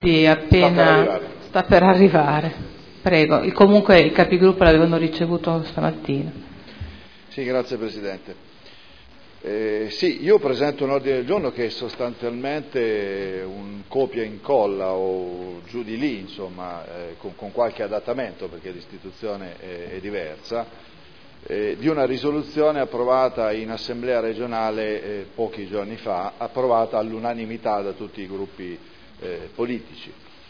Sì, appena sta per arrivare. Prego. Comunque i capigruppo l'avevano ricevuto stamattina. Sì, grazie Presidente. Sì, io presento un ordine del giorno che è sostanzialmente un copia e incolla o giù di lì, insomma, con qualche adattamento perché l'istituzione è diversa, di una risoluzione approvata in Assemblea regionale pochi giorni fa, approvata all'unanimità da tutti i gruppi politici.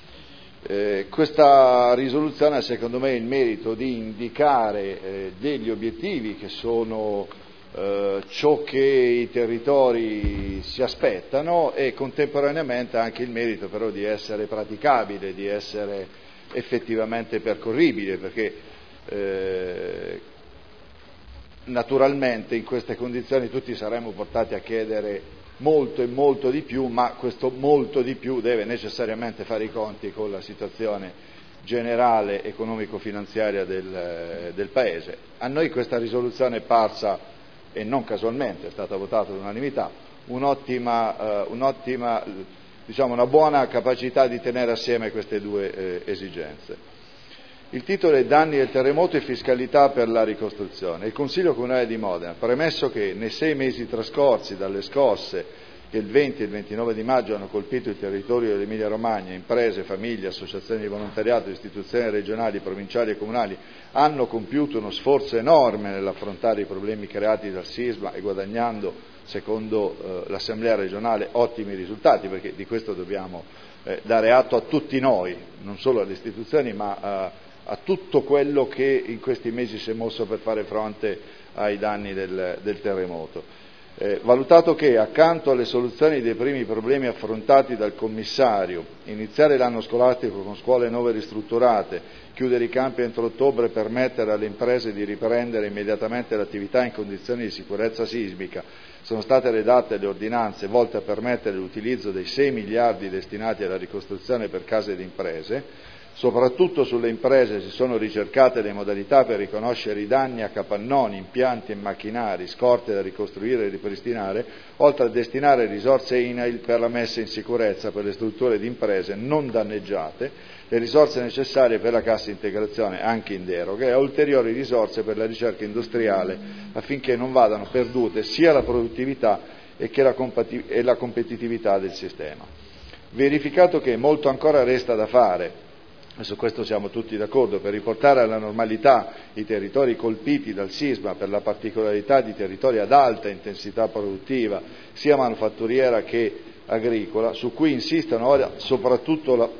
Questa risoluzione ha secondo me il merito di indicare degli obiettivi che sono ciò che i territori si aspettano e contemporaneamente anche il merito però di essere praticabile, di essere effettivamente percorribile, perché naturalmente in queste condizioni tutti saremmo portati a chiedere molto e molto di più, ma questo molto di più deve necessariamente fare i conti con la situazione generale economico-finanziaria del Paese. A noi questa risoluzione è parsa, e non casualmente è stata votata all'unanimità, diciamo una buona capacità di tenere assieme queste due esigenze. Il titolo è Danni del terremoto e fiscalità per la ricostruzione. Il Consiglio Comunale di Modena, premesso che nei 6 mesi trascorsi dalle scosse che il 20 e il 29 di maggio hanno colpito il territorio dell'Emilia Romagna, imprese, famiglie, associazioni di volontariato, istituzioni regionali, provinciali e comunali hanno compiuto uno sforzo enorme nell'affrontare i problemi creati dal sisma e guadagnando, secondo l'Assemblea regionale, ottimi risultati, perché di questo dobbiamo dare atto a tutti noi, non solo alle istituzioni, ma a tutto quello che in questi mesi si è mosso per fare fronte ai danni del terremoto. Valutato che, accanto alle soluzioni dei primi problemi affrontati dal commissario, iniziare l'anno scolastico con scuole nuove ristrutturate, chiudere i campi entro ottobre e permettere alle imprese di riprendere immediatamente l'attività in condizioni di sicurezza sismica, sono state redatte le ordinanze volte a permettere l'utilizzo dei 6 miliardi destinati alla ricostruzione per case ed imprese. Soprattutto sulle imprese si sono ricercate le modalità per riconoscere i danni a capannoni, impianti e macchinari, scorte da ricostruire e ripristinare, oltre a destinare risorse INAIL per la messa in sicurezza per le strutture di imprese non danneggiate, le risorse necessarie per la cassa integrazione anche in deroga e a ulteriori risorse per la ricerca industriale affinché non vadano perdute sia la produttività e la competitività del sistema. Verificato che molto ancora resta da fare, e su questo siamo tutti d'accordo, per riportare alla normalità i territori colpiti dal sisma per la particolarità di territori ad alta intensità produttiva, sia manufatturiera che agricola, su cui insistono ora soprattutto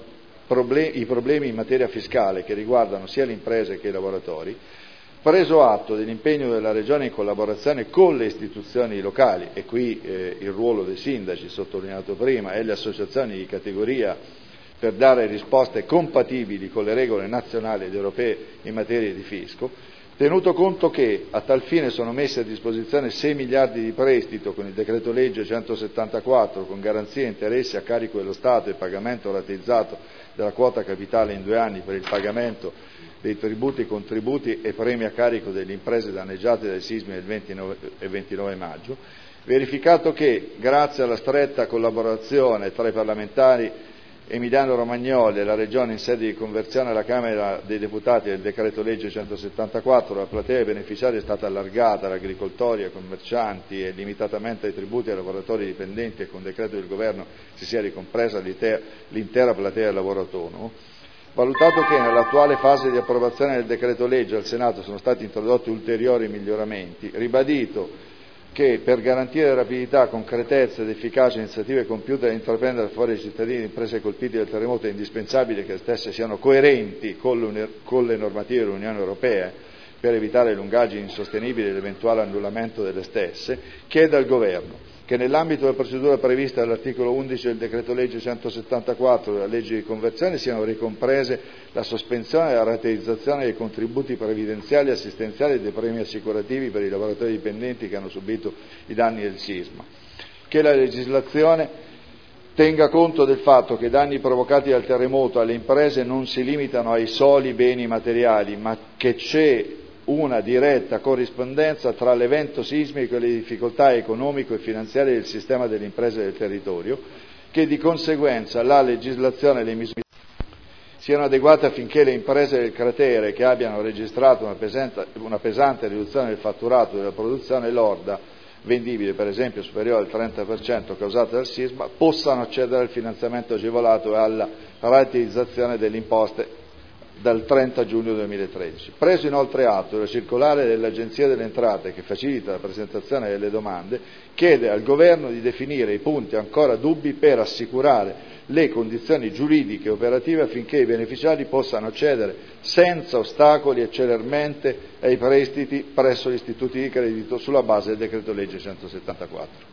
i problemi in materia fiscale che riguardano sia le imprese che i lavoratori, preso atto dell'impegno della Regione in collaborazione con le istituzioni locali, e qui il ruolo dei sindaci sottolineato prima, e le associazioni di categoria per dare risposte compatibili con le regole nazionali ed europee in materia di fisco, tenuto conto che a tal fine sono messi a disposizione 6 miliardi di prestito con il decreto legge 174 con garanzie e interessi a carico dello Stato e pagamento rateizzato della quota capitale in 2 anni per il pagamento dei tributi, contributi e premi a carico delle imprese danneggiate dai sismi del 29 e 29 maggio, verificato che grazie alla stretta collaborazione tra i parlamentari Emiliano Romagnoli e la Regione in sede di conversione alla Camera dei Deputati del decreto legge 174, la platea dei beneficiari è stata allargata ad agricoltori, ai commercianti e limitatamente ai tributi ai lavoratori dipendenti, e con decreto del Governo si sia ricompresa l'intera platea del lavoro autonomo. Valutato che nell'attuale fase di approvazione del decreto legge al Senato sono stati introdotti ulteriori miglioramenti, ribadito che per garantire rapidità, concretezza ed efficacia iniziative compiute da intraprendere a favore dei cittadini e imprese colpiti dal terremoto è indispensabile che le stesse siano coerenti con le normative dell'Unione Europea per evitare lungaggini insostenibili e l'eventuale annullamento delle stesse, chiede al Governo che nell'ambito della procedura prevista dall'articolo 11 del decreto legge 174 della legge di conversione siano ricomprese la sospensione e la rateizzazione dei contributi previdenziali, assistenziali e dei premi assicurativi per i lavoratori dipendenti che hanno subito i danni del sisma, che la legislazione tenga conto del fatto che i danni provocati dal terremoto alle imprese non si limitano ai soli beni materiali, ma che c'è una diretta corrispondenza tra l'evento sismico e le difficoltà economico e finanziarie del sistema delle imprese del territorio, che di conseguenza la legislazione e le misure siano adeguate affinché le imprese del cratere che abbiano registrato una pesante riduzione del fatturato della produzione lorda vendibile, per esempio superiore al 30% causata dal sisma, possano accedere al finanziamento agevolato e alla rateizzazione delle imposte dal 30 giugno 2013. Preso inoltre atto della circolare dell'Agenzia delle Entrate che facilita la presentazione delle domande, chiede al Governo di definire i punti ancora dubbi per assicurare le condizioni giuridiche e operative affinché i beneficiari possano accedere senza ostacoli e celermente ai prestiti presso gli istituti di credito sulla base del decreto legge 174.